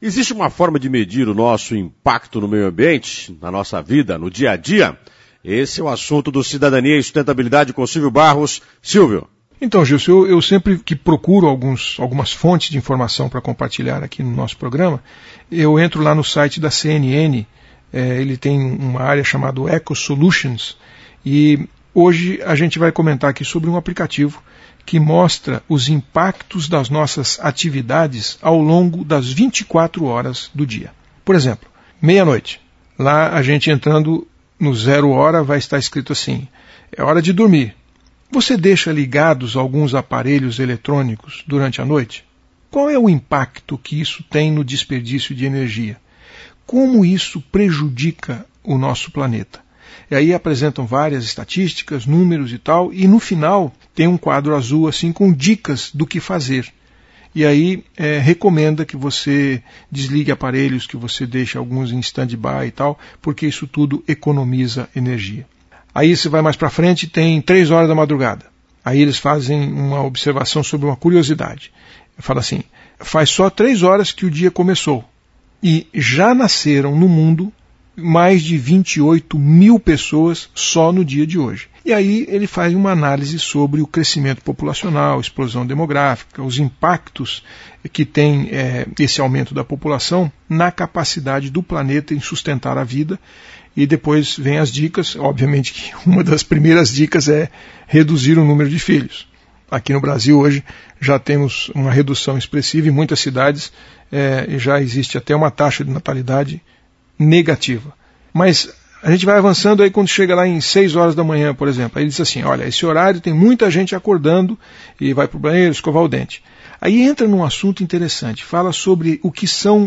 Existe uma forma de medir o nosso impacto no meio ambiente, na nossa vida, no dia a dia? Esse é o assunto do Cidadania e Sustentabilidade com Silvio Barros. Silvio. Então, Gilson, eu sempre que procuro algumas fontes de informação para compartilhar aqui no nosso programa, eu entro lá no site da CNN, ele tem uma área chamada Eco Solutions, e hoje a gente vai comentar aqui sobre um aplicativo que mostra os impactos das nossas atividades ao longo das 24 horas do dia. Por exemplo, meia-noite. Lá a gente entrando no 0 hora vai estar escrito assim, é hora de dormir. Você deixa ligados alguns aparelhos eletrônicos durante a noite? Qual é o impacto que isso tem no desperdício de energia? Como isso prejudica o nosso planeta? E aí apresentam várias estatísticas, números e tal, e no final tem um quadro azul assim com dicas do que fazer. E aí recomenda que você desligue aparelhos, que você deixe alguns em stand-by e tal, porque isso tudo economiza energia. Aí você vai mais para frente, tem 3 horas da madrugada. Aí eles fazem uma observação sobre uma curiosidade. Fala assim, faz só 3 horas que o dia começou e já nasceram no mundo mais de 28 mil pessoas só no dia de hoje. E aí ele faz uma análise sobre o crescimento populacional, explosão demográfica, os impactos que tem esse aumento da população na capacidade do planeta em sustentar a vida. E depois vem as dicas, obviamente que uma das primeiras dicas é reduzir o número de filhos. Aqui no Brasil hoje já temos uma redução expressiva, em muitas cidades já existe até uma taxa de natalidade negativa. Mas a gente vai avançando aí quando chega lá em 6 horas da manhã, por exemplo. Aí ele diz assim, olha, esse horário tem muita gente acordando e vai para o banheiro escovar o dente. Aí entra num assunto interessante, fala sobre o que são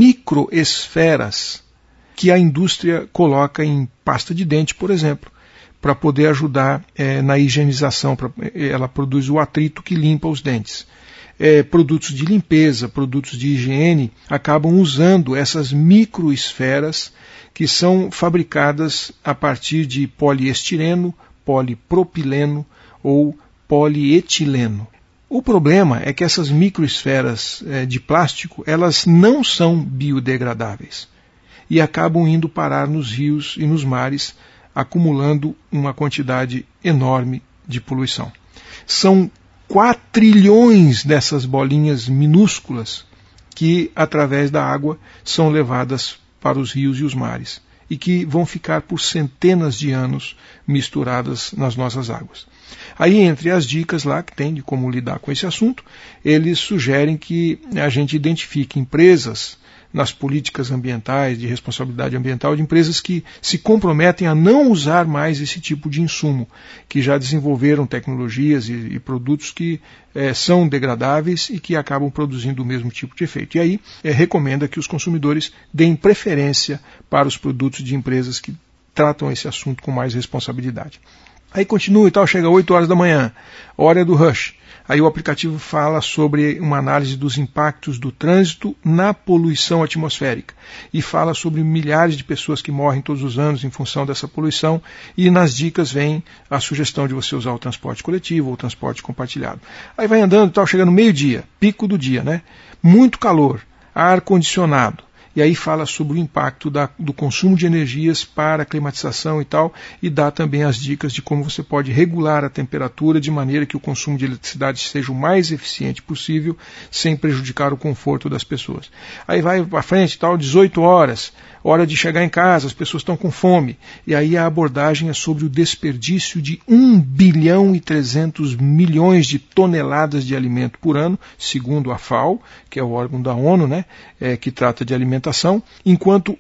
microesferas que a indústria coloca em pasta de dente, por exemplo, para poder ajudar na higienização. Ela produz o atrito que limpa os dentes. Produtos de limpeza, produtos de higiene, acabam usando essas microesferas que são fabricadas a partir de poliestireno, polipropileno ou polietileno. O problema é que essas microesferas de plástico, elas não são biodegradáveis e acabam indo parar nos rios e nos mares, acumulando uma quantidade enorme de poluição. São 4 trilhões dessas bolinhas minúsculas que, através da água, são levadas para os rios e os mares e que vão ficar por centenas de anos misturadas nas nossas águas. Aí, entre as dicas lá que tem de como lidar com esse assunto, eles sugerem que a gente identifique empresas nas políticas ambientais, de responsabilidade ambiental, de empresas que se comprometem a não usar mais esse tipo de insumo, que já desenvolveram tecnologias e produtos que são degradáveis e que acabam produzindo o mesmo tipo de efeito. E aí recomenda que os consumidores deem preferência para os produtos de empresas que tratam esse assunto com mais responsabilidade. Aí continua e tal, chega 8 horas da manhã, hora do rush. Aí o aplicativo fala sobre uma análise dos impactos do trânsito na poluição atmosférica e fala sobre milhares de pessoas que morrem todos os anos em função dessa poluição, e nas dicas vem a sugestão de você usar o transporte coletivo ou o transporte compartilhado. Aí vai andando e tal, chega no meio-dia, pico do dia, né? Muito calor, ar-condicionado. E aí fala sobre o impacto do consumo de energias para a climatização e tal, e dá também as dicas de como você pode regular a temperatura de maneira que o consumo de eletricidade seja o mais eficiente possível, sem prejudicar o conforto das pessoas. Aí vai para frente e tal, 18 horas, hora de chegar em casa, as pessoas estão com fome, e aí a abordagem é sobre o desperdício de 1 bilhão e 300 milhões de toneladas de alimento por ano, segundo a FAO, que é o órgão da ONU, né, que trata de alimentação, enquanto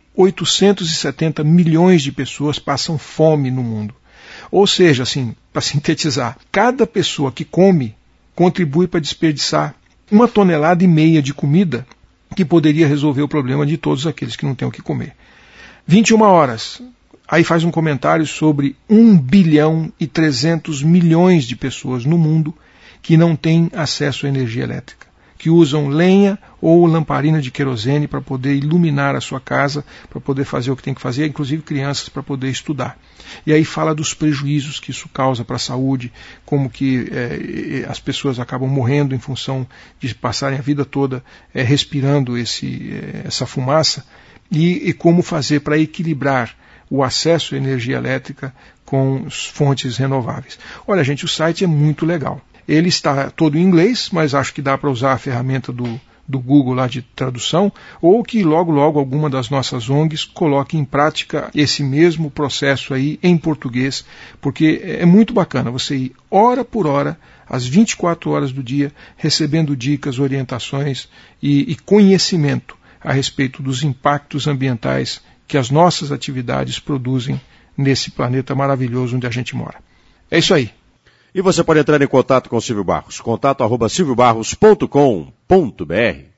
870 milhões de pessoas passam fome no mundo. Ou seja, assim, para sintetizar, cada pessoa que come contribui para desperdiçar 1,5 tonelada de comida que poderia resolver o problema de todos aqueles que não têm o que comer. 21 horas. Aí faz um comentário sobre 1 bilhão e 300 milhões de pessoas no mundo que não têm acesso à energia elétrica, que usam lenha ou lamparina de querosene para poder iluminar a sua casa, para poder fazer o que tem que fazer, inclusive crianças para poder estudar. E aí fala dos prejuízos que isso causa para a saúde, como que as pessoas acabam morrendo em função de passarem a vida toda respirando essa fumaça, e como fazer para equilibrar o acesso à energia elétrica com fontes renováveis. Olha, gente, o site é muito legal. Ele está todo em inglês, mas acho que dá para usar a ferramenta do Google lá de tradução, ou que logo alguma das nossas ONGs coloque em prática esse mesmo processo aí em português, porque é muito bacana você ir hora por hora, às 24 horas do dia, recebendo dicas, orientações e conhecimento a respeito dos impactos ambientais que as nossas atividades produzem nesse planeta maravilhoso onde a gente mora. É isso aí. E você pode entrar em contato com o Silvio Barros, contato@silviobarros.com.br.